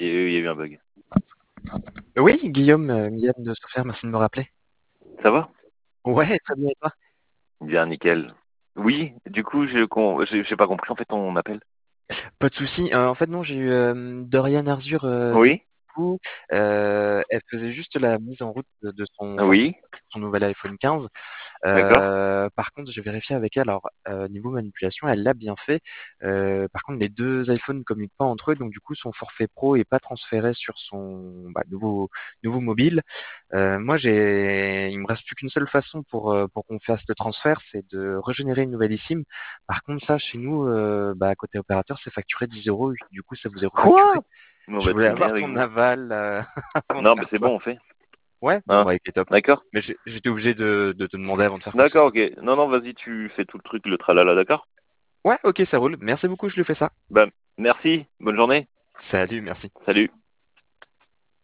il y a eu un bug. Oui, Guillaume de Sophère, merci de me rappeler. Ça va? Ouais, très bien, et toi? Bien, nickel. Oui, du coup, j'ai pas compris en fait ton appel. Pas de souci. En fait, non, j'ai eu Dorian Arzur, du Oui, coup, elle faisait juste la mise en route de son forfait, oui, son nouvel iPhone 15. d'accord. Par contre, j'ai vérifié avec elle. Alors, niveau manipulation, elle l'a bien fait. Par contre, les deux iPhones ne communiquent pas entre eux, donc du coup, son forfait pro est pas transféré sur son nouveau mobile. Moi, il me reste plus qu'une seule façon pour qu'on fasse le transfert, c'est de régénérer une nouvelle eSIM. Par contre, ça, chez nous, côté opérateur, c'est facturé 10 euros. Du coup, ça vous est refacturé. Quoi? On Je va voulais trimer avoir avec ton vous. aval avant de Non, mais faire c'est quoi. bon, on fait. Ouais, bon, Hein? bah, ok, top. D'accord? Mais j'étais obligé de te demander avant de faire quoi que ce D'accord, soit. ok. Non, non, vas-y, tu fais tout le truc, le tralala, d'accord? Ouais, ok, ça roule. Merci beaucoup, je lui fais ça. Bah, merci, bonne journée. Salut, merci. Salut.